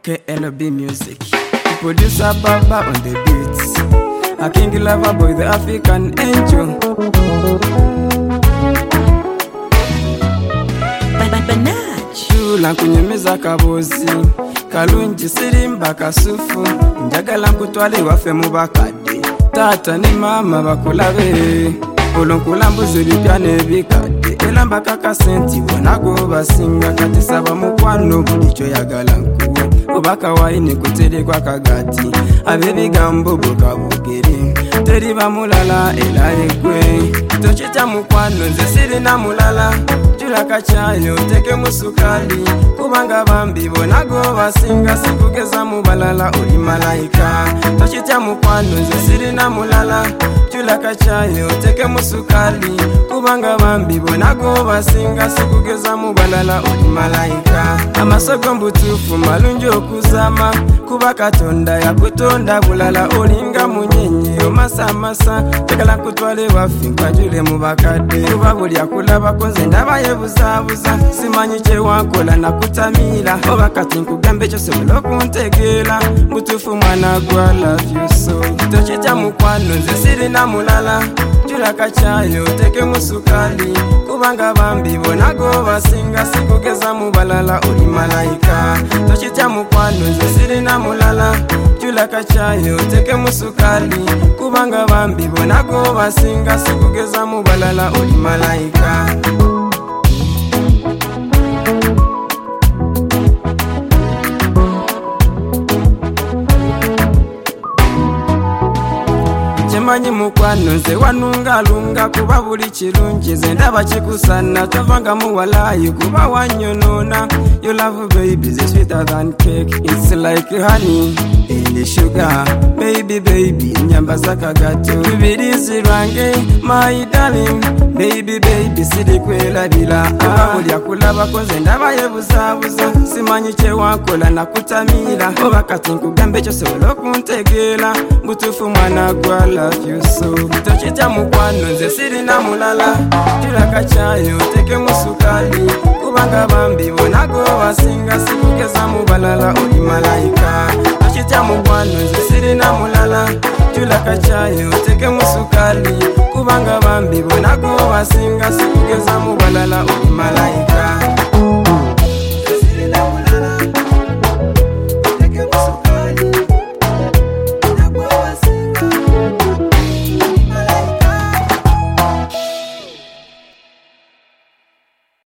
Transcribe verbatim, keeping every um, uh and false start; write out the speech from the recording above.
K L B Music. Producer Baba on the beats. A king lover boy, the African angel. Shula kunyemeza kabozi kalungi sirimba kasufu njagala nkutwale wafe mu bakadde tata ne mama bakulabe olonkulambuza ebipya n'ebikadde elamba kakasenti bonago basinga kati saba mukwano buli kyoyagala nkuwe obaka waine kuterekwa kagati abebigambo bukabugere teri bamulala era egwe tokita mukwano nze sirina mulala jula kachayo teke musukali kubanga bambi bonago basinga sikugeza mu balala oli malaika tokita mukwano nze sirina mulala jula kachayo teke musukali kubanga bambi bonago basinga sikugeza mu balala oli malaika amasogo mbutufu malungi okuzama kuba katonda yakutonda bulala olinga munyenye omasamasa tegala kutwale wafi nkajule mu bakadde kuba buli akulaba konze ndabaye buzabuza simanyi kye wakola nakutamira oba kati nkugambe kyose mulokuntegeera mutufu mwana gwa love you so tokita mukwano nze sirina mulala jula kachayo teke musukali kubanga bambi bonago basinga sikugeza mu balala oli malaika tokita mukwano nze sirina mulala jula kachayo teke musukali kubanga bambi bonago basinga sikugeza mu balala oli malaika Manyi mukwano nze wanunga lunga kuba buli kirungi nze ndaba kikusana tovanga muwalayi kuba wanyonona your love baby is sweeter than cake it's like honey and sugar baby baby nyambaza kagato bibirizi range my darling baby baby sidi kwela bila buli akulaba konze ndaba yebuzabuza simanyi kye wakola nakutamira oba kati nkugambe kyose olokuntegeera butufu mwana gwa love you so tokita mukwano nze sirina mulala jula kachayo teke musukali kubanga bambi bonago basinga sikugeza mu balala oli malaika tokita mukwano nze sirina mulala jula kachayo teke musukali kubanga bambi bonago basinga sikugeza mu balala oli malaika